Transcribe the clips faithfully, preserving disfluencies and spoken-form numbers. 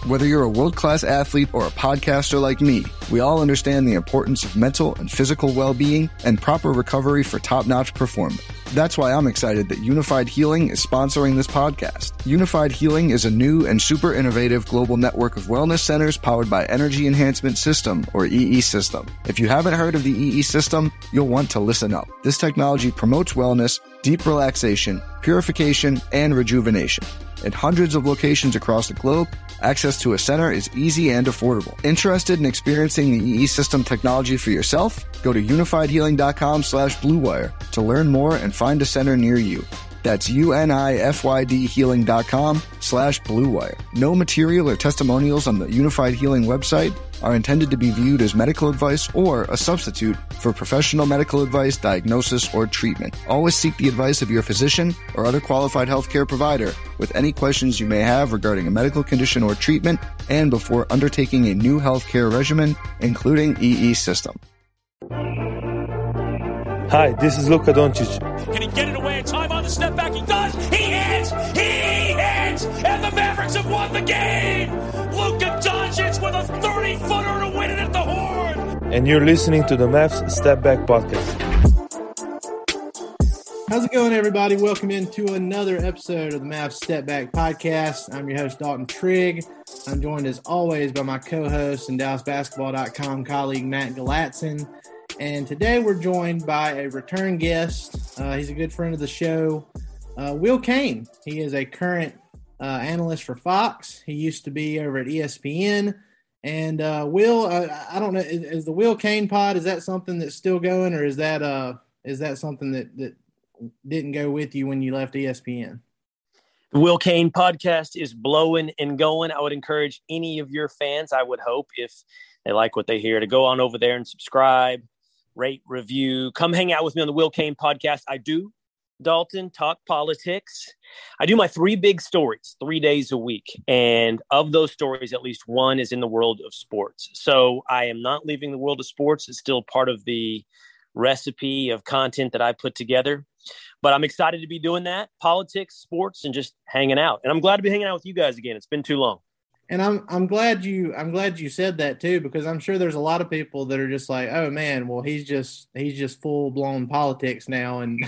Whether you're a world-class athlete or a podcaster like me, we all understand the importance of mental and physical well-being and proper recovery for top-notch performance. That's why I'm excited that Unified Healing is sponsoring this podcast. Unified Healing is a new and super innovative global network of wellness centers powered by Energy Enhancement System, or E E System. If you haven't heard of the E E System, you'll want to listen up. This technology promotes wellness, deep relaxation, purification, and rejuvenation. At hundreds of locations across the globe, access to a center is easy and affordable. Interested in experiencing the E E System technology for yourself? Go to unifiedhealing.com slash bluewire to learn more and find a center near you. That's U-N-I-F-Y-D healing.com slash bluewire. No material or testimonials on the Unified Healing website are intended to be viewed as medical advice or a substitute for professional medical advice, diagnosis, or treatment. Always seek the advice of your physician or other qualified healthcare provider with any questions you may have regarding a medical condition or treatment and before undertaking a new healthcare regimen, including E E System. Hi, this is Luka Doncic. Can he get it away in time on the step back? He does! He hits! He hits! And the Mavericks have won the game! Luka Doncic with a thirty-footer to win it at the horn! And you're listening to the Mavs Step Back Podcast. How's it going, everybody? Welcome into another episode of the Mavs Step Back Podcast. I'm your host, Dalton Trigg. I'm joined, as always, by my co-host and Dallas Basketball dot com colleague, Matt Galatson. And today we're joined by a return guest. Uh, he's a good friend of the show, uh, Will Cain. He is a current uh, analyst for Fox. He used to be over at E S P N. And uh, Will, uh, I don't know, is, is the Will Cain pod, is that something that's still going, or is that uh, is that something that, that didn't go with you when you left E S P N? The Will Cain podcast is blowing and going. I would encourage any of your fans, I would hope, if they like what they hear, to go on over there and subscribe, rate, review, come hang out with me on the Will Cain podcast. I do, Dalton, talk politics. I do my three big stories three days a week. And of those stories, at least one is in the world of sports. So I am not leaving the world of sports. It's still part of the recipe of content that I put together. But I'm excited to be doing that. Politics, sports, and just hanging out. And I'm glad to be hanging out with you guys again. It's been too long. And I'm I'm glad you I'm glad you said that too, because I'm sure there's a lot of people that are just like, oh man, well he's just he's just full blown politics now and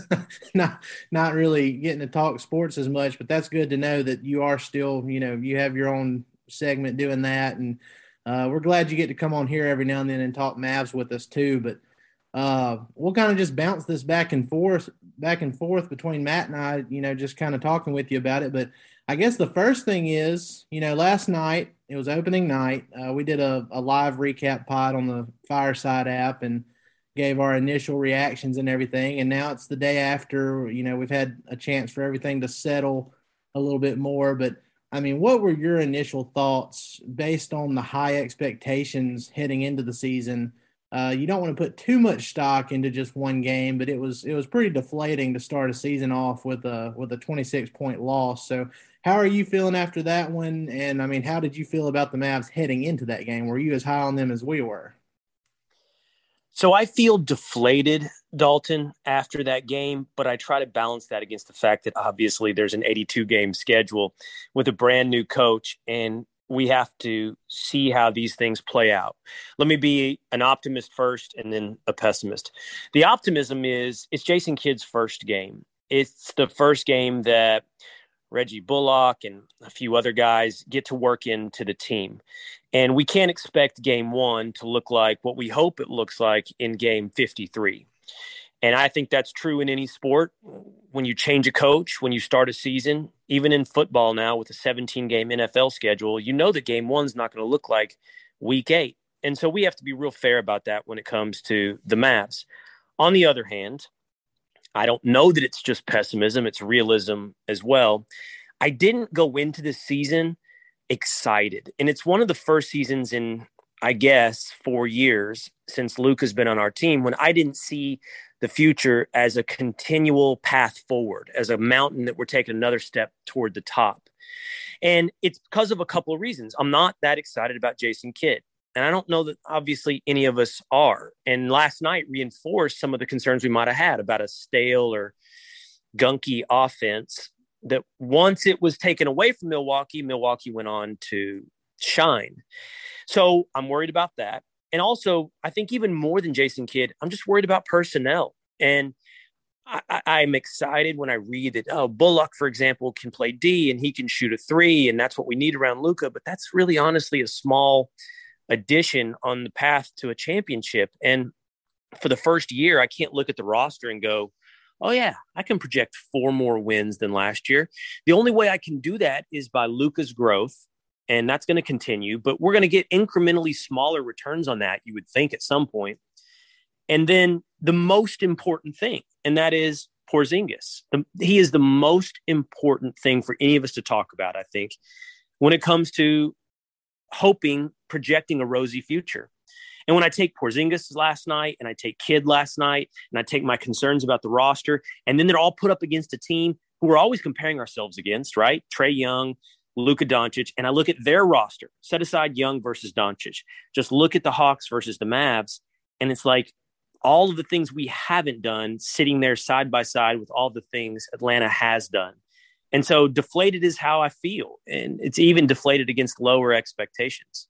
not not really getting to talk sports as much. But that's good to know that you are still, you know, you have your own segment doing that, and uh, we're glad you get to come on here every now and then and talk Mavs with us too. But uh, we'll kind of just bounce this back and forth back and forth between Matt and I, you know, just kind of talking with you about it, but. I guess the first thing is, you know, last night, it was opening night. Uh, we did a, a live recap pod on the Fireside app and gave our initial reactions and everything. And now it's the day after, you know, we've had a chance for everything to settle a little bit more. But, I mean, what were your initial thoughts based on the high expectations heading into the season? Uh, you don't want to put too much stock into just one game, but it was it was pretty deflating to start a season off with a with a twenty-six point loss. So how are you feeling after that one? And, I mean, how did you feel about the Mavs heading into that game? Were you as high on them as we were? So I feel deflated, Dalton, after that game, but I try to balance that against the fact that obviously there's an eighty-two game schedule with a brand new coach, and we have to see how these things play out. Let me be an optimist first and then a pessimist. The optimism is it's Jason Kidd's first game. It's the first game that Reggie Bullock and a few other guys get to work into the team. And we can't expect game one to look like what we hope it looks like in game fifty-three. And I think that's true in any sport. When you change a coach, when you start a season, even in football now with a seventeen game N F L schedule, you know that game one's not going to look like week eight. And so we have to be real fair about that when it comes to the Mavs. On the other hand, I don't know that it's just pessimism. It's realism as well. I didn't go into this season excited. And it's one of the first seasons in, I guess, four years since Luke has been on our team when I didn't see the future as a continual path forward, as a mountain that we're taking another step toward the top. And it's because of a couple of reasons. I'm not that excited about Jason Kidd. And I don't know that obviously any of us are. And last night reinforced some of the concerns we might have had about a stale or gunky offense. that once it was taken away from Milwaukee, Milwaukee went on to shine. So I'm worried about that. And also, I think even more than Jason Kidd, I'm just worried about personnel. And I, I, I'm excited when I read that, oh, Bullock, for example, can play D and he can shoot a three, and that's what we need around Luka. But that's really honestly a small addition on the path to a championship. And for the first year, I can't look at the roster and go, oh, yeah, I can project four more wins than last year. The only way I can do that is by Luka's growth, and that's going to continue. But we're going to get incrementally smaller returns on that, you would think, at some point. And then the most important thing, and that is Porzingis. The, he is the most important thing for any of us to talk about, I think, when it comes to hoping, projecting a rosy future. And when I take Porzingis last night and I take Kidd last night and I take my concerns about the roster, and then they're all put up against a team who we're always comparing ourselves against, right? Trae Young, Luka Doncic, and I look at their roster, set aside Young versus Doncic, just look at the Hawks versus the Mavs, and it's like all of the things we haven't done sitting there side by side with all the things Atlanta has done. And so deflated is how I feel, and it's even deflated against lower expectations.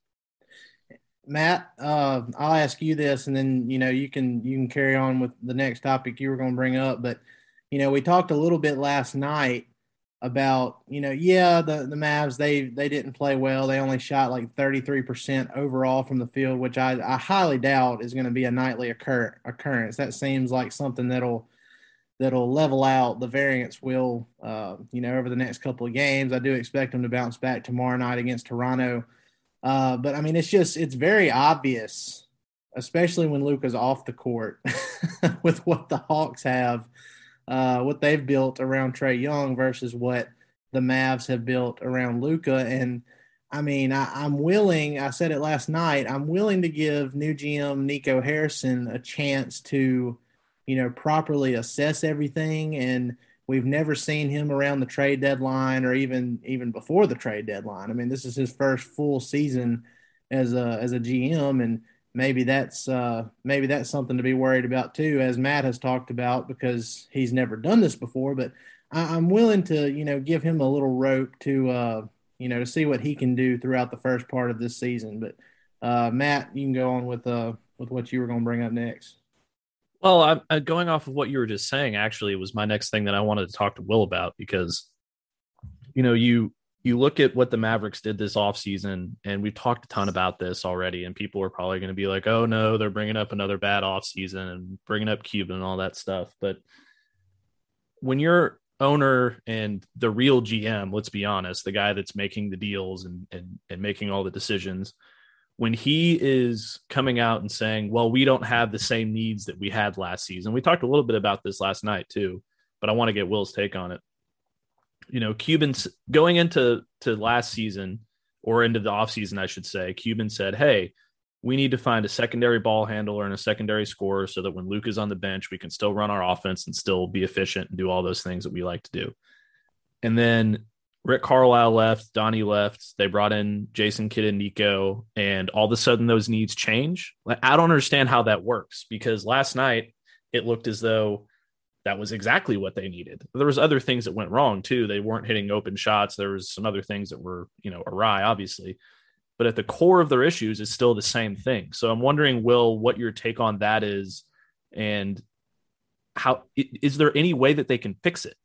Matt, uh, I'll ask you this, and then, you know, you can you can carry on with the next topic you were going to bring up. But, you know, we talked a little bit last night about, you know, yeah, the, the Mavs, they they didn't play well. They only shot like thirty-three percent overall from the field, which I, I highly doubt is going to be a nightly occur, occurrence. That seems like something that'll that'll level out. The variance will, uh, you know, over the next couple of games. I do expect them to bounce back tomorrow night against Toronto. Uh, but, I mean, it's just – it's very obvious, especially when Luka's off the court with what the Hawks have, uh, what they've built around Trae Young versus what the Mavs have built around Luka. And, I mean, I, I'm willing – I said it last night – I'm willing to give new G M Nico Harrison a chance to, you know, properly assess everything. And we've never seen him around the trade deadline or even even before the trade deadline. I mean, this is his first full season as a as a G M, and maybe that's uh, maybe that's something to be worried about too, as Matt has talked about, because he's never done this before. But I, I'm willing to, you know, give him a little rope to uh, you know to see what he can do throughout the first part of this season. But uh, Matt, you can go on with uh, with what you were going to bring up next. Well, I'm, I'm going off of what you were just saying. Actually, it was my next thing that I wanted to talk to Will about, because, you know, you you look at what the Mavericks did this offseason, and we've talked a ton about this already, and people are probably going to be like, oh, no, they're bringing up another bad offseason and bringing up Cuban and all that stuff. But when you're owner and the real G M, let's be honest, the guy that's making the deals and and, and making all the decisions, when he is coming out and saying, well, we don't have the same needs that we had last season. We talked a little bit about this last night too, but I want to get Will's take on it. You know, Cuban's going into to last season, or into the offseason, I should say, Cuban said, hey, we need to find a secondary ball handler and a secondary scorer so that when Luke is on the bench, we can still run our offense and still be efficient and do all those things that we like to do. And then Rick Carlisle left, Donnie left. They brought in Jason Kidd and Nico, and all of a sudden those needs change. I don't understand how that works, because last night it looked as though that was exactly what they needed. There was other things that went wrong too. They weren't hitting open shots. There was some other things that were, you know, awry, obviously. But at the core of their issues is still the same thing. So I'm wondering, Will, what your take on that is, and how is there any way that they can fix it?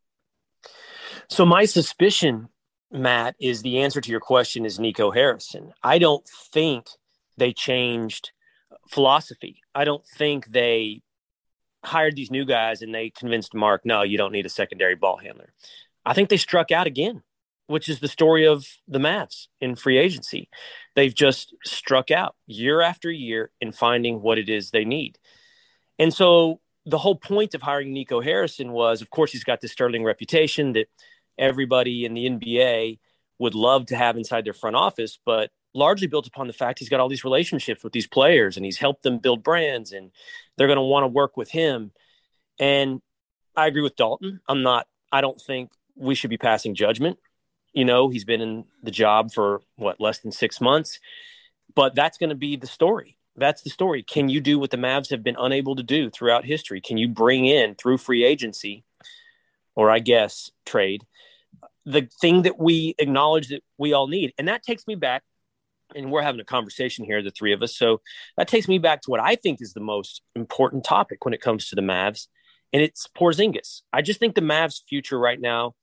So my suspicion, Matt, is the answer to your question is Nico Harrison. I don't think they changed philosophy. I don't think they hired these new guys and they convinced Mark, no, you don't need a secondary ball handler. I think they struck out again, which is the story of the Mavs in free agency. They've just struck out year after year in finding what it is they need. And so the whole point of hiring Nico Harrison was, of course, he's got this sterling reputation that everybody in the N B A would love to have inside their front office, but largely built upon the fact he's got all these relationships with these players and he's helped them build brands and they're going to want to work with him. And I agree with Dalton. I'm not, I don't think we should be passing judgment. You know, he's been in the job for what, less than six months, but that's going to be the story. That's the story. Can you do what the Mavs have been unable to do throughout history? Can you bring in through free agency or I guess trade, the thing that we acknowledge that we all need. And that takes me back, and we're having a conversation here, the three of us. So that takes me back to what I think is the most important topic when it comes to the Mavs, and it's Porzingis. I just think the Mavs' future right now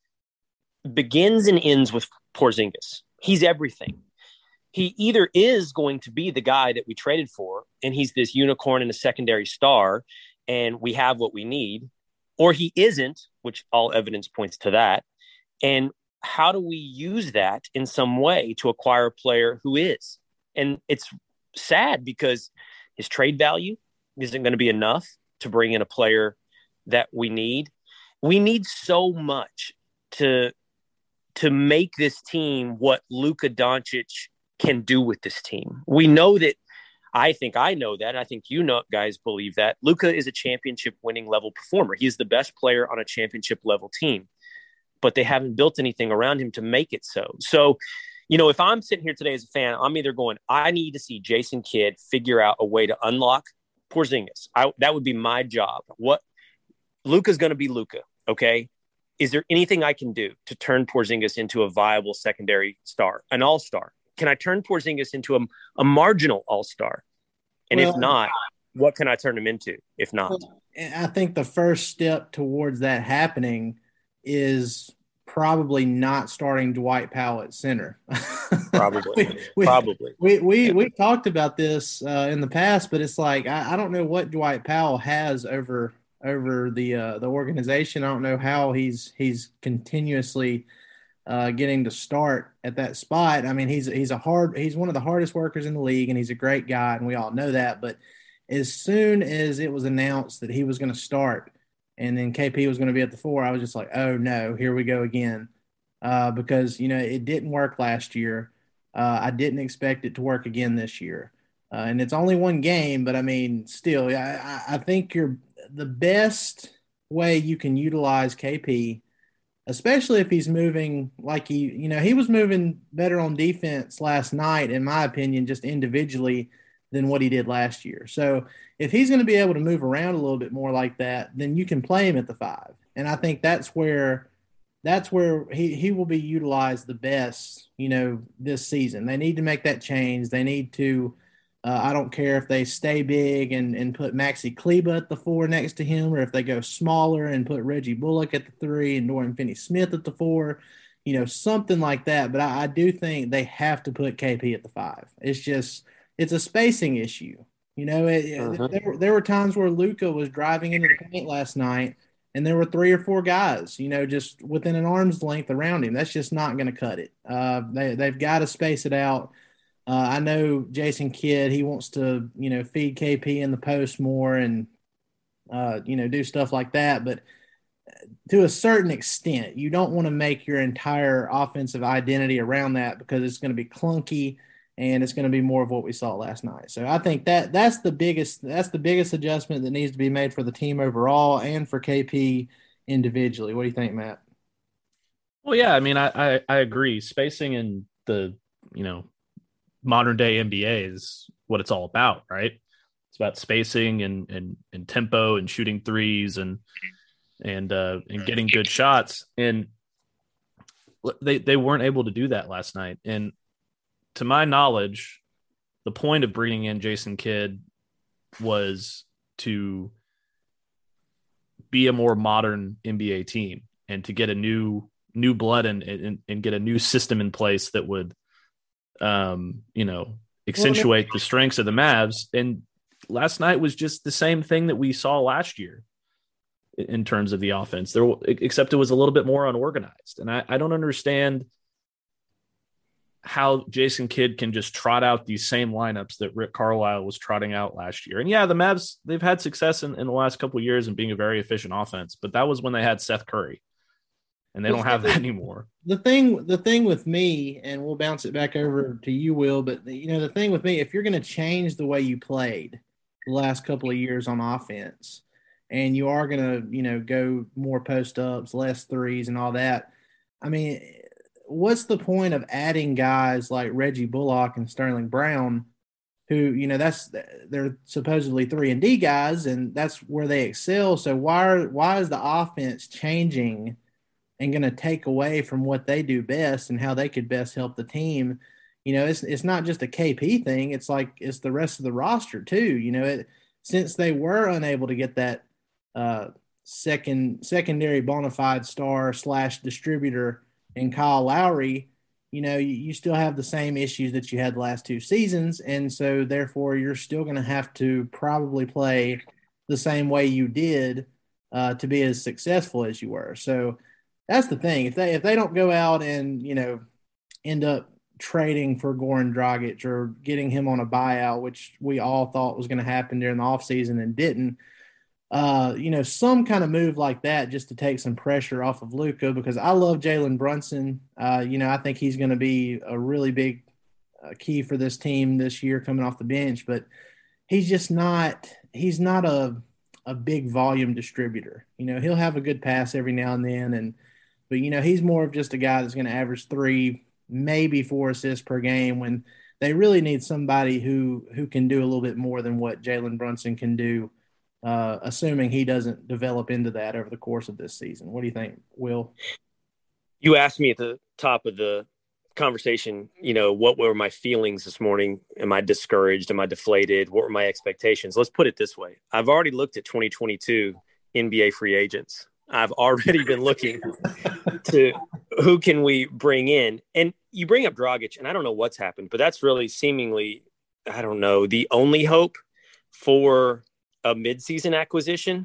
begins and ends with Porzingis. He's everything. He either is going to be the guy that we traded for, and he's this unicorn and a secondary star, and we have what we need, or he isn't, which all evidence points to that. And how do we use that in some way to acquire a player who is? And it's sad because his trade value isn't going to be enough to bring in a player that we need. We need so much to, to make this team what Luka Doncic can do with this team. We know that. I think I know that. I think you know, guys believe that Luka is a championship winning level performer. He's the best player on a championship level team, but they haven't built anything around him to make it so. So, you know, if I'm sitting here today as a fan, I'm either going, I need to see Jason Kidd figure out a way to unlock Porzingis. I, that would be my job. What Luka's going to be Luka. Okay. Is there anything I can do to turn Porzingis into a viable secondary star, an all-star? Can I turn Porzingis into a, a marginal all-star? And well, if not, what can I turn him into if not? I think the first step towards that happening is probably not starting Dwight Powell at center. Probably. we, we, probably. We we yeah. we talked about this uh, in the past, but it's like I, I don't know what Dwight Powell has over over the uh, the organization. I don't know how he's he's continuously – Uh, getting to start at that spot. I mean, he's he's a hard he's one of the hardest workers in the league, and he's a great guy, and we all know that. But as soon as it was announced that he was going to start, and then K P was going to be at the four, I was just like, oh no, here we go again, uh, because you know it didn't work last year. Uh, I didn't expect it to work again this year, uh, and it's only one game, but I mean, still, I, I think you're the best way you can utilize K P. Especially if he's moving like he, you know, he was moving better on defense last night, in my opinion, just individually than what he did last year. So if he's going to be able to move around a little bit more like that, then you can play him at the five. And I think that's where, that's where he, he will be utilized the best, you know, this season. They need to make that change. They need to, Uh, I don't care if they stay big and, and put Maxi Kleba at the four next to him, or if they go smaller and put Reggie Bullock at the three and Dorian Finney-Smith at the four, you know, something like that. But I, I do think they have to put K P at the five. It's just it's a spacing issue. You know, it, uh-huh. there, there were times where Luka was driving into the paint last night, and there were three or four guys, you know, just within an arm's length around him. That's just not going to cut it. Uh, they, they've got to space it out. Uh, I know Jason Kidd, he wants to, you know, feed K P in the post more and, uh, you know, do stuff like that. But to a certain extent, you don't want to make your entire offensive identity around that, because it's going to be clunky and it's going to be more of what we saw last night. So I think that that's the biggest, that's the biggest adjustment that needs to be made for the team overall and for K P individually. What do you think, Matt? Well, yeah, I mean, I, I, I agree. Spacing in the, you know, modern day N B A is what it's all about, right? It's about spacing and and and tempo and shooting threes and and uh, and getting good shots. And they they weren't able to do that last night. And to my knowledge, the point of bringing in Jason Kidd was to be a more modern N B A team and to get a new new blood and and, and get a new system in place that would um, you know, accentuate the strengths of the Mavs. And last night was just the same thing that we saw last year in terms of the offense there, except it was a little bit more unorganized. And I, I don't understand how Jason Kidd can just trot out these same lineups that Rick Carlisle was trotting out last year. And yeah, the Mavs, they've had success in, in the last couple of years in being a very efficient offense, but that was when they had Seth Curry. And they don't have that anymore. The thing, the thing with me, and we'll bounce it back over to you, Will, but you know, the thing with me, if you're going to change the way you played the last couple of years on offense, and you are going to, you know, go more post ups, less threes and all that, I mean, what's the point of adding guys like Reggie Bullock and Sterling Brown who, you know, that's they're supposedly three and D guys, and that's where they excel. So why are, why is the offense changing and going to take away from what they do best and how they could best help the team? You know, it's it's not just a K P thing. It's like it's the rest of the roster too. You know, it, since they were unable to get that uh, second secondary bona fide star slash distributor in Kyle Lowry, you know, you, you still have the same issues that you had the last two seasons. And so therefore you're still going to have to probably play the same way you did uh, to be as successful as you were. So that's the thing. If they, if they don't go out and, you know, end up trading for Goran Dragic or getting him on a buyout, which we all thought was going to happen during the offseason and didn't, Uh, you know, some kind of move like that just to take some pressure off of Luka, because I love Jalen Brunson. Uh, you know, I think he's going to be a really big uh, key for this team this year coming off the bench, but he's just not, he's not a, a big volume distributor. You know, he'll have a good pass every now and then. And, but, you know, he's more of just a guy that's going to average three, maybe four assists per game, when they really need somebody who, who can do a little bit more than what Jalen Brunson can do. Uh, assuming he doesn't develop into that over the course of this season. What do you think, Will? You asked me at the top of the conversation, you know, what were my feelings this morning? Am I discouraged? Am I deflated? What were my expectations? Let's put it this way. I've already looked at twenty twenty-two N B A free agents. I've already been looking to who can we bring in. And you bring up Dragic, and I don't know what's happened, but that's really seemingly, I don't know, the only hope for a midseason acquisition.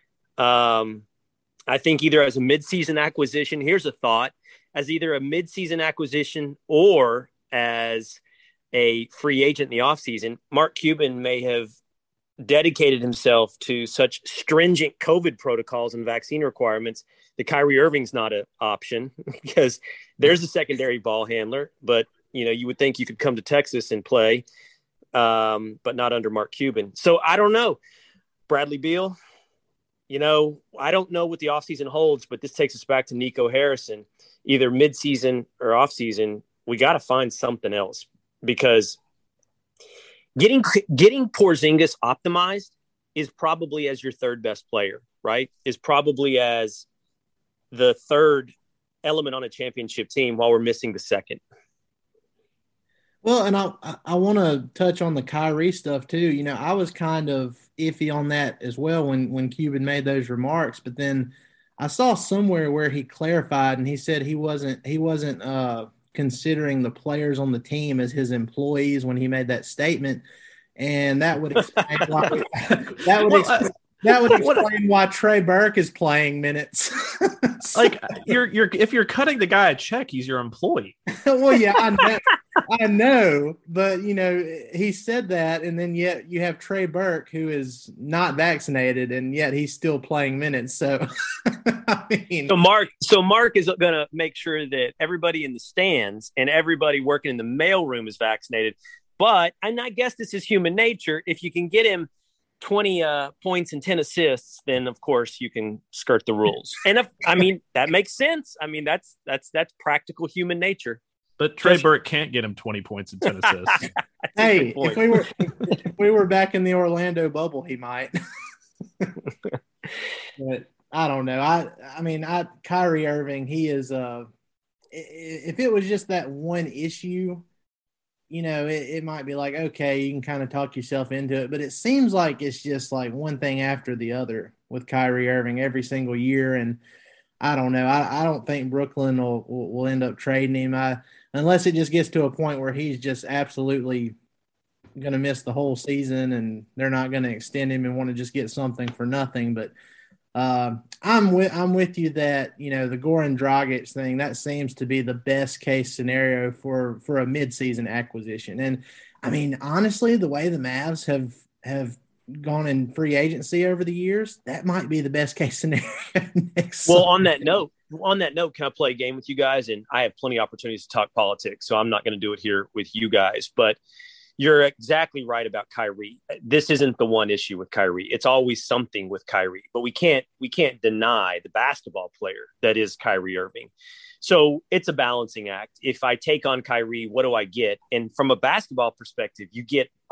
Um, I think either as a midseason acquisition, here's a thought, as either a midseason acquisition or as a free agent in the offseason, Mark Cuban may have dedicated himself to such stringent COVID protocols and vaccine requirements that Kyrie Irving's not an option, because there's a secondary ball handler, but you know, you would think you could come to Texas and play, um, but not under Mark Cuban. So I don't know. Bradley Beal, you know, I don't know what the offseason holds, but this takes us back to Nico Harrison. Either midseason or offseason, we got to find something else, because getting getting Porzingis optimized is probably as your third best player, right? Is probably as the third element on a championship team while we're missing the second. Well, and I I want to touch on the Kyrie stuff too. You know, I was kind of iffy on that as well when when Cuban made those remarks, but then I saw somewhere where he clarified and he said he wasn't he wasn't uh, considering the players on the team as his employees when he made that statement, and that would explain why that would explain, that would explain why Trey Burke is playing minutes. So, like you're you're if you're cutting the guy a check, he's your employee. Well, yeah, I know. I know, but you know, he said that, and then yet you have Trey Burke, who is not vaccinated, and yet he's still playing minutes. So, I mean, so Mark, so Mark is going to make sure that everybody in the stands and everybody working in the mailroom is vaccinated. But, and I guess this is human nature. If you can get him twenty uh, points and ten assists, then of course you can skirt the rules. And if, I mean, that makes sense. I mean, that's that's that's practical human nature. But Trey Burke can't get him twenty points and ten assists. Hey, if we were if we were back in the Orlando bubble, he might. But I don't know. I I mean, I Kyrie Irving, he is uh if it was just that one issue, you know, it, it might be like, okay, you can kind of talk yourself into it. But it seems like it's just like one thing after the other with Kyrie Irving every single year. And I don't know. I, I don't think Brooklyn will, will, will end up trading him. I, unless it just gets to a point where he's just absolutely going to miss the whole season and they're not going to extend him and want to just get something for nothing. But uh, I'm with I'm with you that, you know, the Goran Dragic thing, that seems to be the best case scenario for, for a midseason acquisition. And, I mean, honestly, the way the Mavs have have gone in free agency over the years, that might be the best case scenario next Well, summer. on that note, on that note, can I play a game with you guys? And I have plenty of opportunities to talk politics, so I'm not going to do it here with you guys. But you're exactly right about Kyrie. This isn't the one issue with Kyrie. It's always something with Kyrie, but we can't we can't deny the basketball player that is Kyrie Irving. So it's a balancing act. If I take on Kyrie, what do I get? And from a basketball perspective, you get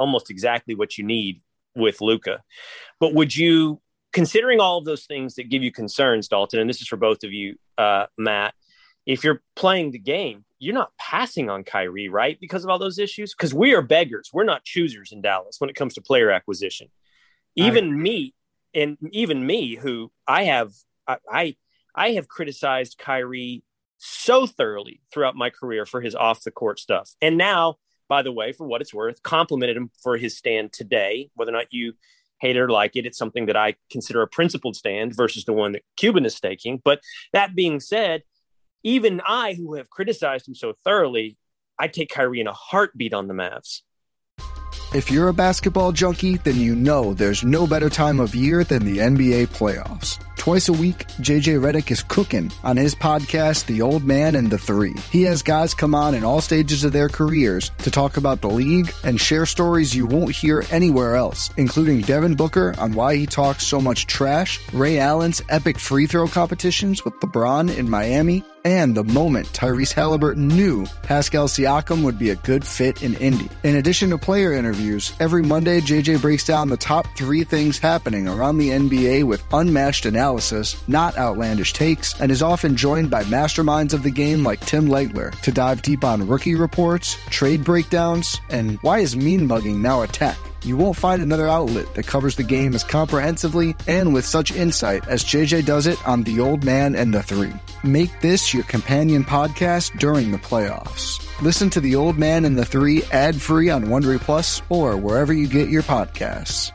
almost exactly what you need with Luka. But would you, considering all of those things that give you concerns, Dalton, and this is for both of you, uh, Matt, if you're playing the game, you're not passing on Kyrie, right? Because of all those issues? Because we are beggars. We're not choosers in Dallas when it comes to player acquisition. Even me, and even me, who I have, I, I, I have criticized Kyrie so thoroughly throughout my career for his off the court stuff. And now, by the way, for what it's worth, complimented him for his stand today. Whether or not you hate it or like it, it's something that I consider a principled stand versus the one that Cuban is staking. But that being said, even I, who have criticized him so thoroughly, I take Kyrie in a heartbeat on the Mavs. If you're a basketball junkie, then you know there's no better time of year than the N B A playoffs. Twice a week, J J Redick is cooking on his podcast, The Old Man and the Three. He has guys come on in all stages of their careers to talk about the league and share stories you won't hear anywhere else, including Devin Booker on why he talks so much trash, Ray Allen's epic free throw competitions with LeBron in Miami, and the moment Tyrese Halliburton knew Pascal Siakam would be a good fit in Indy. In addition to player interviews, every Monday J J breaks down the top three things happening around the N B A with unmatched analysis, not outlandish takes, and is often joined by masterminds of the game like Tim Legler to dive deep on rookie reports, trade breakdowns, and why is mean mugging now a tech? You won't find another outlet that covers the game as comprehensively and with such insight as J J does it on The Old Man and the Three. Make this your companion podcast during the playoffs. Listen to The Old Man and the Three ad-free on Wondery Plus or wherever you get your podcasts.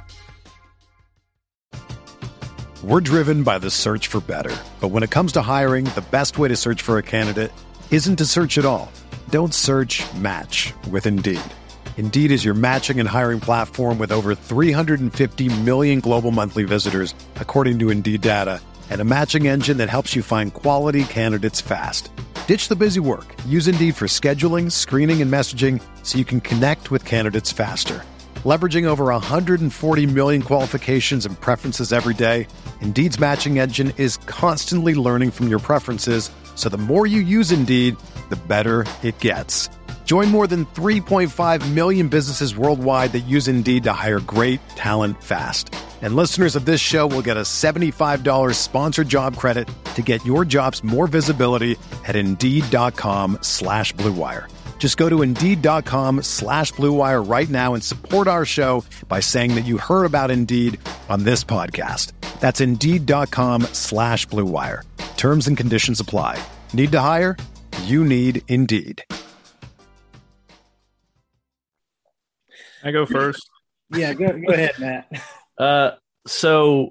We're driven by the search for better. But when it comes to hiring, the best way to search for a candidate isn't to search at all. Don't search, match with Indeed. Indeed is your matching and hiring platform with over three hundred fifty million global monthly visitors, according to Indeed data, and a matching engine that helps you find quality candidates fast. Ditch the busy work. Use Indeed for scheduling, screening, and messaging so you can connect with candidates faster. Leveraging over one hundred forty million qualifications and preferences every day, Indeed's matching engine is constantly learning from your preferences, so the more you use Indeed, the better it gets. Join more than three point five million businesses worldwide that use Indeed to hire great talent fast. And listeners of this show will get a seventy-five dollars sponsored job credit to get your jobs more visibility at Indeed.com slash Blue Wire. Just go to Indeed.com slash Blue Wire right now and support our show by saying that you heard about Indeed on this podcast. That's Indeed.com slash Blue Wire. Terms and conditions apply. Need to hire? You need Indeed. I go first. Yeah, go go ahead, Matt. Uh, so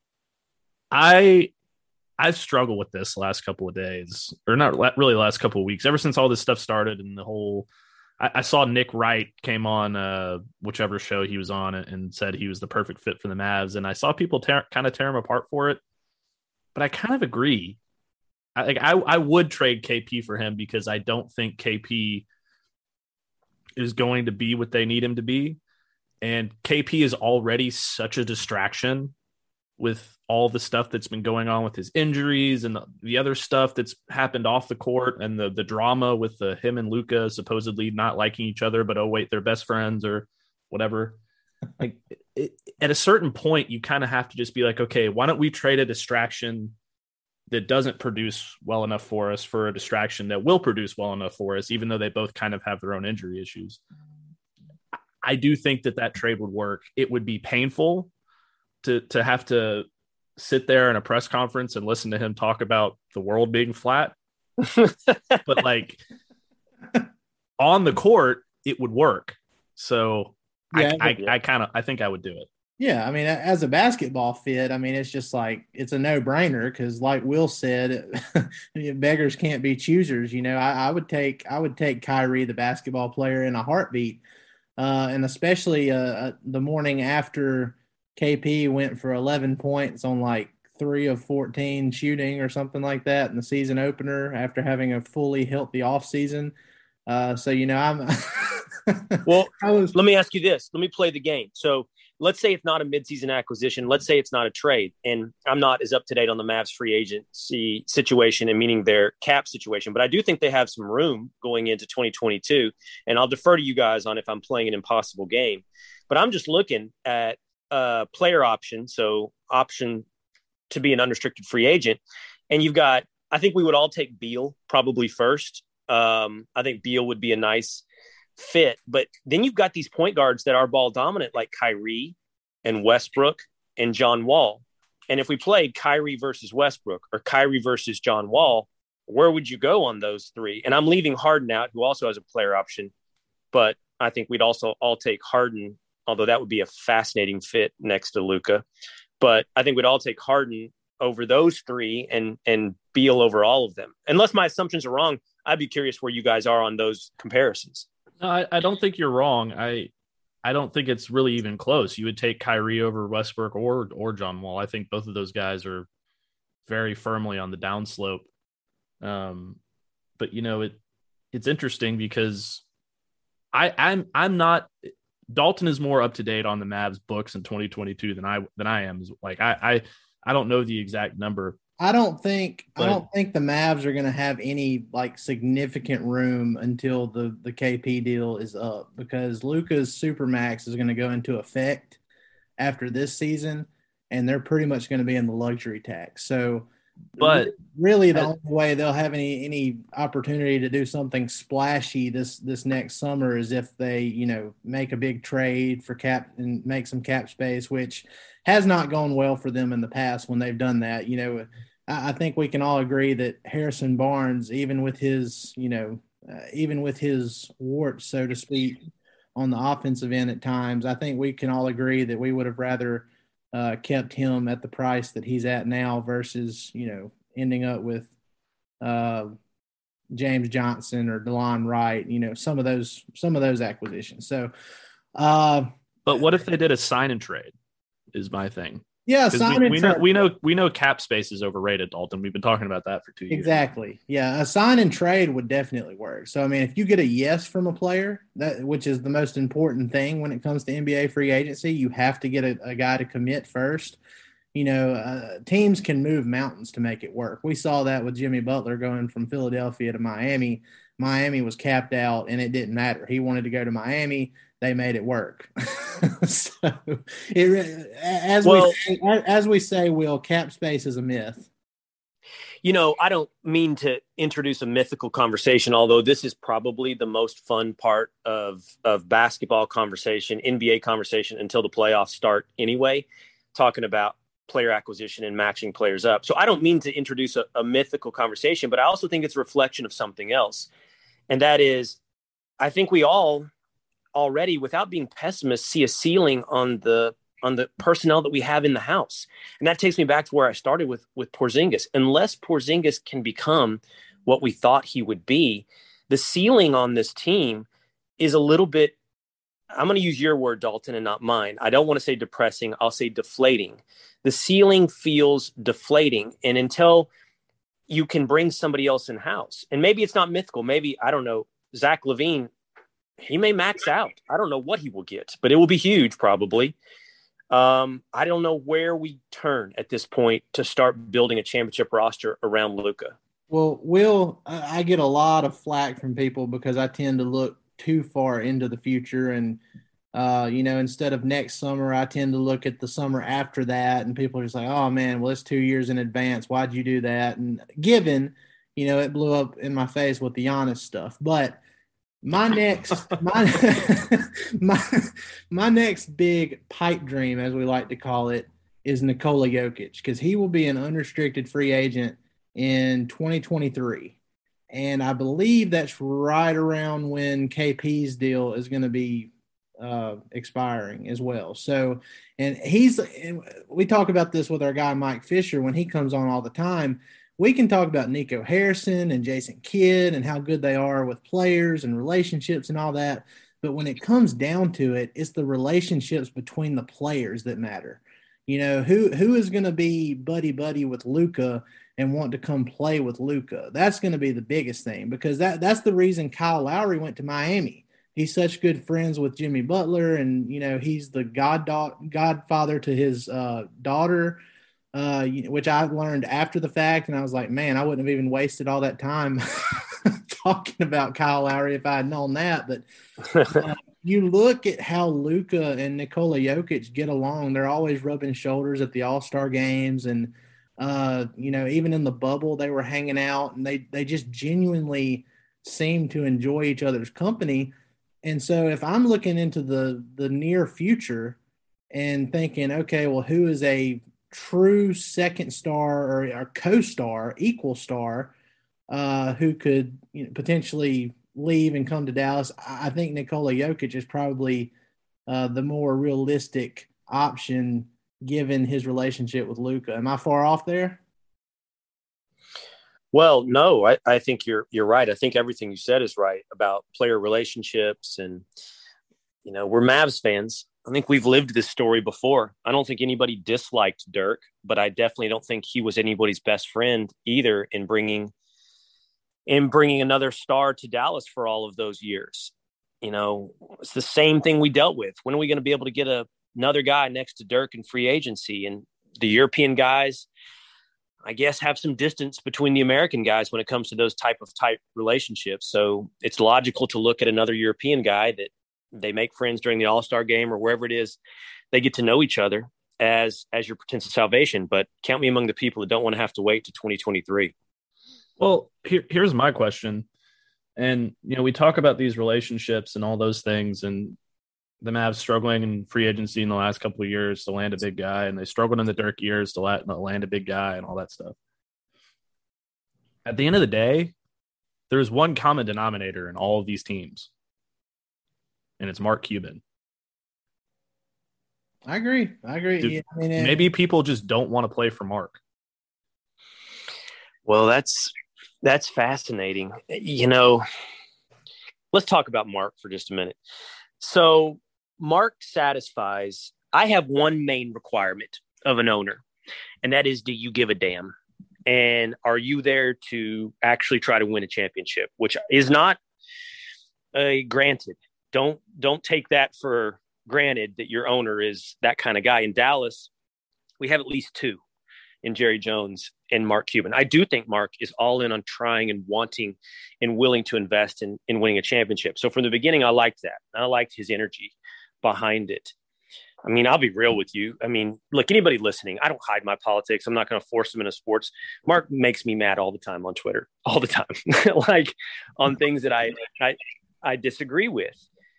I I've struggled with this last couple of days, or not really the last couple of weeks, ever since all this stuff started and the whole. I, I saw Nick Wright came on uh, whichever show he was on and said he was the perfect fit for the Mavs, and I saw people tear, kind of tear him apart for it, but I kind of agree. I like I I would trade K P for him because I don't think K P is going to be what they need him to be. And K P is already such a distraction with all the stuff that's been going on with his injuries and the, the other stuff that's happened off the court and the the drama with the him and Luka supposedly not liking each other, but oh wait, they're best friends or whatever. Like it, at a certain point, you kind of have to just be like, okay, why don't we trade a distraction that doesn't produce well enough for us for a distraction that will produce well enough for us, even though they both kind of have their own injury issues. I do think that that trade would work. It would be painful to to have to sit there in a press conference and listen to him talk about the world being flat. But like on the court, it would work. So yeah, I, I, I kind of, I think I would do it. Yeah. I mean, as a basketball fit, I mean, it's just like, it's a no brainer. Cause like Will said, beggars can't be choosers. You know, I, I would take, I would take Kyrie, the basketball player, in a heartbeat. Uh, and especially uh, the morning after K P went for eleven points on like three of fourteen shooting or something like that in the season opener after having a fully healthy offseason. Uh, so, you know, I'm – Well, I was, let me ask you this. Let me play the game. So let's say it's not a midseason acquisition. Let's say it's not a trade. And I'm not as up to date on the Mavs free agency situation and meaning their cap situation, but I do think they have some room going into twenty twenty-two. And I'll defer to you guys on if I'm playing an impossible game, but I'm just looking at uh player option. So option to be an unrestricted free agent. And you've got, I think we would all take Beal probably first. Um, I think Beal would be a nice fit, but then you've got these point guards that are ball dominant, like Kyrie and Westbrook and John Wall. And if we played Kyrie versus Westbrook or Kyrie versus John Wall, where would you go on those three? And I'm leaving Harden out, who also has a player option, but I think we'd also all take Harden, although that would be a fascinating fit next to Luka. But I think we'd all take Harden over those three and and Beal over all of them. Unless my assumptions are wrong, I'd be curious where you guys are on those comparisons. No, I, I don't think you're wrong. I I don't think it's really even close. You would take Kyrie over Westbrook or or John Wall. I think both of those guys are very firmly on the downslope. Um, but you know, it it's interesting because I I'm I'm not Dalton is more up to date on the Mavs books in twenty twenty-two than I than I am. Like I I, I don't know the exact number. I don't think But- I don't think the Mavs are going to have any like significant room until the the K P deal is up, because Luka's supermax is going to go into effect after this season, and they're pretty much going to be in the luxury tax. So, But really, the I- only way they'll have any any opportunity to do something splashy this this next summer is if they, you know, make a big trade for cap and make some cap space, which has not gone well for them in the past when they've done that. You know, I I think we can all agree that Harrison Barnes, even with his, you know, uh, even with his warts, so to speak, on the offensive end at times, I think we can all agree that we would have rather uh, kept him at the price that he's at now versus, you know, ending up with uh, James Johnson or DeLon Wright, you know, some of those some of those acquisitions. So, uh, but what if they did a sign and trade? Is my thing. yeah, 'Cause sign we, and we know trade. we know we know cap space is overrated, Dalton. We've been talking about that for two years. Exactly. Yeah, a sign and trade would definitely work. So I mean, if you get a yes from a player, that which is the most important thing when it comes to N B A free agency, you have to get a, a guy to commit first. You know, uh, teams can move mountains to make it work. We saw that with Jimmy Butler going from Philadelphia to Miami. Miami was capped out, and it didn't matter. He wanted to go to Miami. They made it work. so, it, as Well- we as we say, Will, cap space is a myth. You know, I don't mean to introduce a mythical conversation, although this is probably the most fun part of, of basketball conversation, N B A conversation until the playoffs start anyway, talking about player acquisition and matching players up. So I don't mean to introduce a, a mythical conversation, but I also think it's a reflection of something else. And that is, I think we all already, without being pessimists, see a ceiling on the on the personnel that we have in the house. And that takes me back to where I started with, with Porzingis. Unless Porzingis can become what we thought he would be, the ceiling on this team is a little bit, I'm going to use your word, Dalton, and not mine. I don't want to say depressing. I'll say deflating. The ceiling feels deflating. And until you can bring somebody else in house, and maybe it's not mythical. Maybe, I don't know, Zach LaVine, he may max out. I don't know what he will get, but it will be huge probably. Um, I don't know where we turn at this point to start building a championship roster around Luka. Well, Will, I I get a lot of flack from people because I tend to look too far into the future. And, uh, you know, instead of next summer, I tend to look at the summer after that. And people are just like, oh, man, well, it's two years in advance. Why'd you do that? And given, you know, it blew up in my face with the Giannis stuff. But my next my, my, my next big pipe dream, as we like to call it, is Nikola Jokic, because he will be an unrestricted free agent in twenty twenty-three. And I believe that's right around when K P's deal is going to be uh, expiring as well. So, and he's, and we talk about this with our guy, Mike Fisher, when he comes on all the time. We can talk about Nico Harrison and Jason Kidd and how good they are with players and relationships and all that. But when it comes down to it, it's the relationships between the players that matter. You know, who who is going to be buddy-buddy with Luka and want to come play with Luka? That's going to be the biggest thing, because that, that's the reason Kyle Lowry went to Miami. he's such good friends with Jimmy Butler, and you know he's the god godfather to his uh, daughter, uh, which I learned after the fact, and I was like, man, I wouldn't have even wasted all that time talking about Kyle Lowry if I had known that. But uh, you look at how Luka and Nikola Jokic get along; they're always rubbing shoulders at the All-Star games, and uh, you know, even in the bubble, they were hanging out, and they they just genuinely seem to enjoy each other's company. And so if I'm looking into the the near future and thinking, okay, well, who is a true second star or a co-star, equal star, uh, who could, you know, potentially leave and come to Dallas, I think Nikola Jokic is probably uh, the more realistic option given his relationship with Luka. Am I far off there? Well, no, I, I think you're you're right. I think everything you said is right about player relationships. And, you know, we're Mavs fans. I think we've lived this story before. I don't think anybody disliked Dirk, but I definitely don't think he was anybody's best friend either in bringing in bringing another star to Dallas for all of those years. You know, it's the same thing we dealt with. When are we going to be able to get a, another guy next to Dirk in free agency? And the European guys, I guess, have some distance between the American guys when it comes to those type of type relationships. So it's logical to look at another European guy that they make friends during the All-Star game or wherever it is. They get to know each other as, as your potential salvation, but count me among the people that don't want to have to wait to twenty twenty-three. Well, here, here's my question. And, you know, we talk about these relationships and all those things, and the Mavs struggling in free agency in the last couple of years to land a big guy, and they struggled in the Dirk years to land a big guy and all that stuff. At the end of the day, there's one common denominator in all of these teams, and it's Mark Cuban. I agree. I agree. Dude, yeah, I mean, maybe people just don't want to play for Mark. Well, that's that's fascinating. You know, let's talk about Mark for just a minute. So Mark satisfies, I have one main requirement of an owner, and that is, do you give a damn? And are you there to actually try to win a championship, which is not a granted. Don't, don't take that for granted that your owner is that kind of guy. In Dallas, we have at least two in Jerry Jones and Mark Cuban. I do think Mark is all in on trying and wanting and willing to invest in, in winning a championship. So from the beginning, I liked that. I liked his energy behind it. I mean, I'll be real with you. I mean, look, anybody listening, I don't hide my politics. I'm not going to force them into sports. Mark makes me mad all the time on Twitter, all the time, like on things that I, I, I disagree with.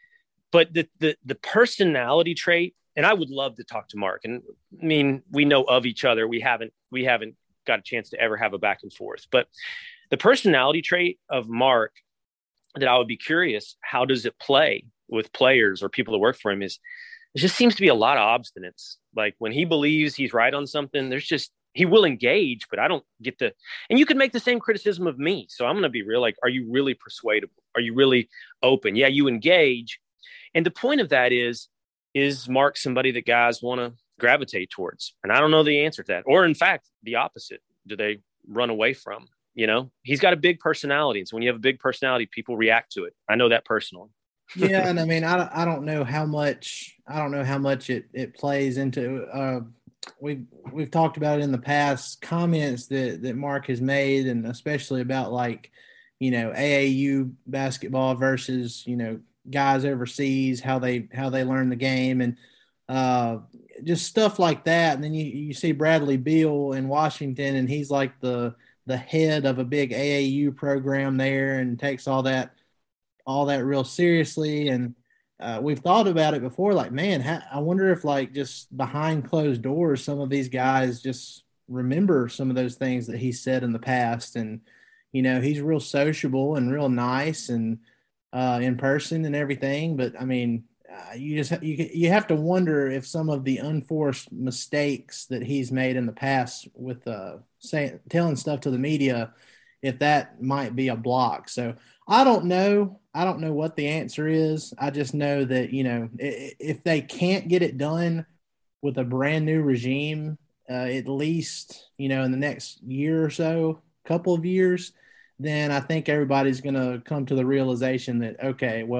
But the, the, the personality trait, and I would love to talk to Mark. And I mean, we know of each other. We haven't, we haven't got a chance to ever have a back and forth, but the personality trait of Mark that I would be curious, how does it play with players or people that work for him, is it just seems to be a lot of obstinance. Like when he believes he's right on something, there's just, he will engage, but I don't get the, and you can make the same criticism of me. So I'm going to be real. Like, are you really persuadable? Are you really open? Yeah, you engage. And the point of that is, is Mark somebody that guys want to gravitate towards? And I don't know the answer to that. Or in fact, the opposite. Do they run away from? You know, he's got a big personality. And so when you have a big personality, people react to it. I know that personally. Yeah. And I mean, I don't, I don't know how much, I don't know how much it, it plays into, uh, we've, we've talked about it in the past, comments that, that Mark has made, and especially about like, you know, A A U basketball versus, you know, guys overseas, how they, how they learn the game, and uh, just stuff like that. And then you, you see Bradley Beal in Washington, and he's like the, the head of a big A A U program there, and takes all that, all that real seriously. And uh, we've thought about it before, like, man, ha- I wonder if like just behind closed doors, some of these guys just remember some of those things that he said in the past. And, you know, he's real sociable and real nice and uh, in person and everything. But I mean, uh, you just, you, you have to wonder if some of the unforced mistakes that he's made in the past with uh, saying, telling stuff to the media, if that might be a block. So I don't know. I don't know what the answer is. I just know that, you know, if they can't get it done with a brand new regime, uh, at least, you know, in the next year or so, couple of years, then I think everybody's going to come to the realization that, okay, well,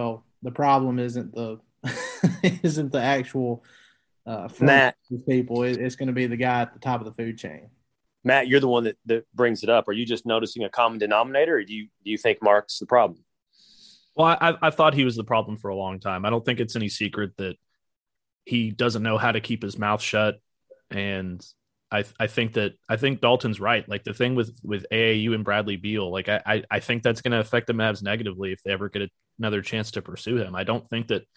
the problem isn't the isn't the actual uh, Matt people. It, it's going to be the guy at the top of the food chain. Matt, you're the one that, that brings it up. Are you just noticing a common denominator, or do you do you think Mark's the problem? Well, I, I thought he was the problem for a long time. I don't think it's any secret that he doesn't know how to keep his mouth shut, and I I think that I think Dalton's right. Like the thing with with A A U and Bradley Beal, like I I, I think that's going to affect the Mavs negatively if they ever get another chance to pursue him. I don't think that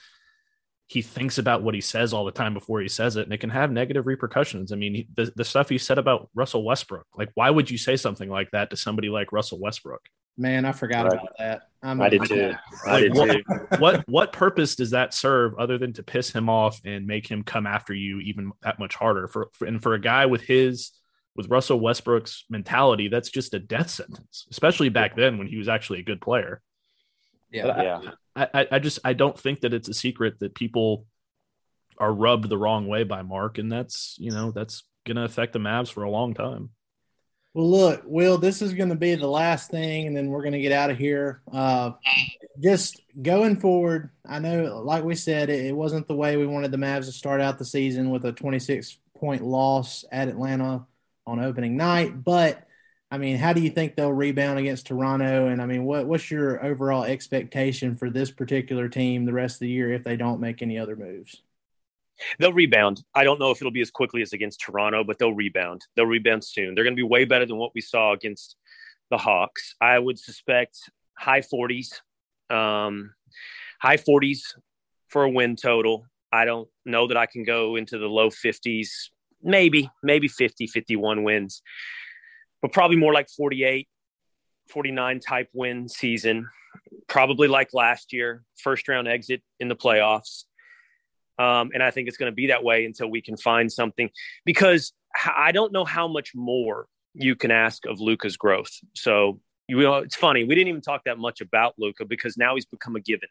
he thinks about what he says all the time before he says it, and it can have negative repercussions. I mean, he, the, the stuff he said about Russell Westbrook, like, why would you say something like that to somebody like Russell Westbrook? Man, I forgot Right. about that. I'm, I did too. I Like, did what, too. what what purpose does that serve other than to piss him off and make him come after you even that much harder? For, for and for a guy with his with Russell Westbrook's mentality, that's just a death sentence, especially back then when he was actually a good player. Yeah. Yeah. I, I, I just I don't think that it's a secret that people are rubbed the wrong way by Mark, and that's you know that's going to affect the Mavs for a long time. Well, look, Will, this is going to be the last thing, and then we're going to get out of here. Uh, just going forward, I know, like we said, it, it wasn't the way we wanted the Mavs to start out the season with a twenty-six point loss at Atlanta on opening night. But, I mean, how do you think they'll rebound against Toronto? And, I mean, what what's your overall expectation for this particular team the rest of the year if they don't make any other moves? They'll rebound. I don't know if it'll be as quickly as against Toronto, but they'll rebound. They'll rebound soon. They're going to be way better than what we saw against the Hawks. I would suspect high forties, um, high forties for a win total. I don't know that I can go into the low fifties, maybe, maybe fifty, fifty-one wins, but probably more like forty-eight, forty-nine type win season, probably like last year, first round exit in the playoffs. Um, and I think it's going to be that way until we can find something, because I don't know how much more you can ask of Luka's growth. So you know, it's funny. We didn't even talk that much about Luka because now he's become a given.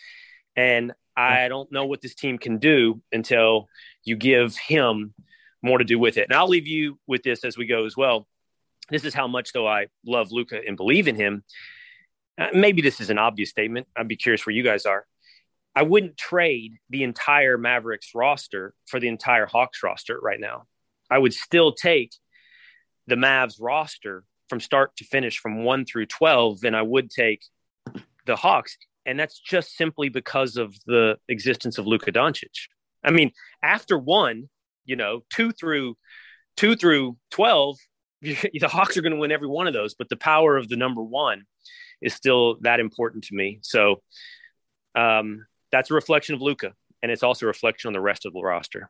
And I don't know what this team can do until you give him more to do with it. And I'll leave you with this as we go as well. This is how much, though, I love Luka and believe in him. Uh, maybe this is an obvious statement. I'd be curious where you guys are. I wouldn't trade the entire Mavericks roster for the entire Hawks roster right now. I would still take the Mavs roster from start to finish from one through twelve than I would take the Hawks. And that's just simply because of the existence of Luka Doncic. I mean, after one, you know, two through two through twelve, the Hawks are going to win every one of those, but the power of the number one is still that important to me. So, um, that's a reflection of Luka, and it's also a reflection on the rest of the roster.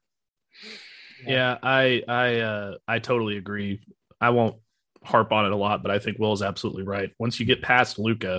Yeah, I I uh, I totally agree. I won't harp on it a lot, but I think Will is absolutely right. Once you get past Luka,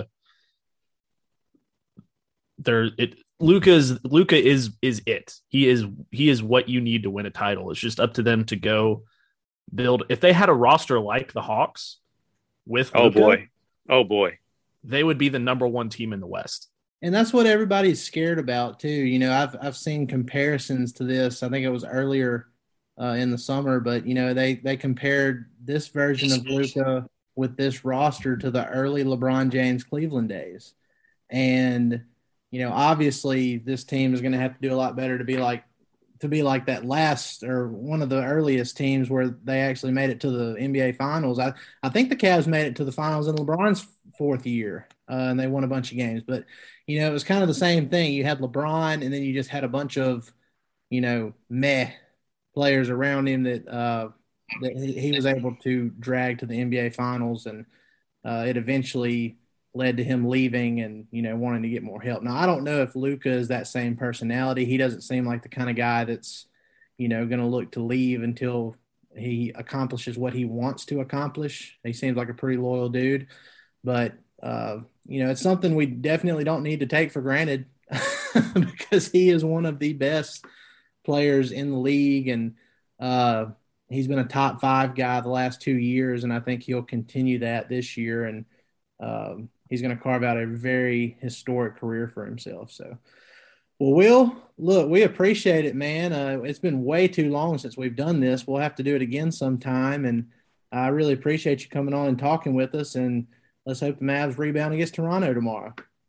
there it Luka is Luka is is it. He is he is what you need to win a title. It's just up to them to go build. If they had a roster like the Hawks with oh Luka, boy, oh boy, they would be the number one team in the West. And that's what everybody's scared about too. You know, I've I've seen comparisons to this. I think it was earlier uh, in the summer, but you know, they they compared this version of Luka with this roster to the early LeBron James Cleveland days. And you know, obviously, this team is going to have to do a lot better to be like to be like that last or one of the earliest teams where they actually made it to the N B A Finals. I I think the Cavs made it to the Finals in LeBron's fourth year, uh, and they won a bunch of games, but. You know, it was kind of the same thing. You had LeBron, and then you just had a bunch of, you know, meh players around him that uh, that he was able to drag to the N B A Finals, and uh, it eventually led to him leaving and, you know, wanting to get more help. Now, I don't know if Luka is that same personality. He doesn't seem like the kind of guy that's, you know, going to look to leave until he accomplishes what he wants to accomplish. He seems like a pretty loyal dude, but uh, you know, it's something we definitely don't need to take for granted because he is one of the best players in the league. And uh, he's been a top five guy the last two years. And I think he'll continue that this year. And um, he's going to carve out a very historic career for himself. So, well, Will, look, we appreciate it, man. Uh, it's been way too long since we've done this. We'll have to do it again sometime. And I really appreciate you coming on and talking with us. And let's hope the Mavs rebound against Toronto tomorrow.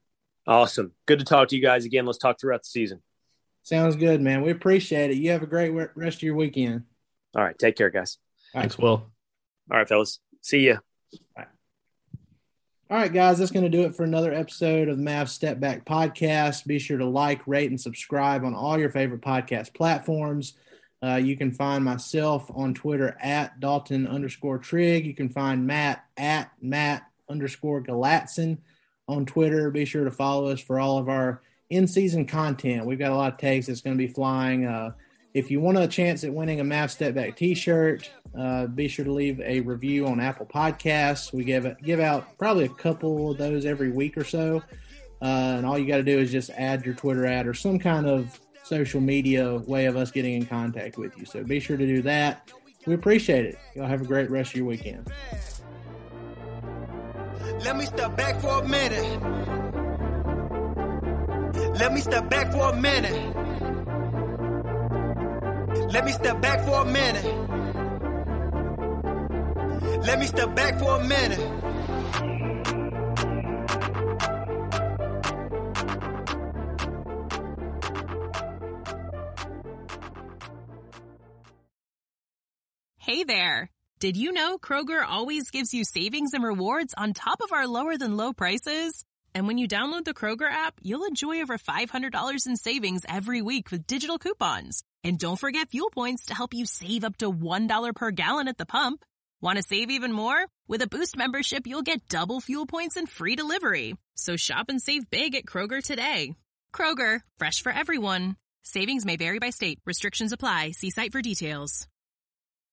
Awesome. Good to talk to you guys again. Let's talk throughout the season. Sounds good, man. We appreciate it. You have a great rest of your weekend. All right. Take care, guys. All right. Thanks, Will. All right, fellas. See ya. All right. All right, guys, that's going to do it for another episode of the Mavs Step Back Podcast. Be sure to like, rate, and subscribe on all your favorite podcast platforms. Uh, you can find myself on Twitter at Dalton underscore Trigg. You can find Matt at Matt underscore Galatson on Twitter. Be sure to follow us for all of our in-season content. We've got a lot of tags that's going to be flying. Uh, if you want a chance at winning a Mavs Step Back t-shirt, uh, be sure to leave a review on Apple Podcasts. We give it, give out probably a couple of those every week or so. Uh, and all you got to do is just add your Twitter ad or some kind of social media way of us getting in contact with you. So be sure to do that. We appreciate it. Y'all have a great rest of your weekend. Let me step back for a minute. Let me step back for a minute. Let me step back for a minute. Let me step back for a minute. Hey there. Did you know Kroger always gives you savings and rewards on top of our lower than low prices? And when you download the Kroger app, you'll enjoy over five hundred dollars in savings every week with digital coupons. And don't forget fuel points to help you save up to one dollar per gallon at the pump. Want to save even more? With a Boost membership, you'll get double fuel points and free delivery. So shop and save big at Kroger today. Kroger, fresh for everyone. Savings may vary by state. Restrictions apply. See site for details.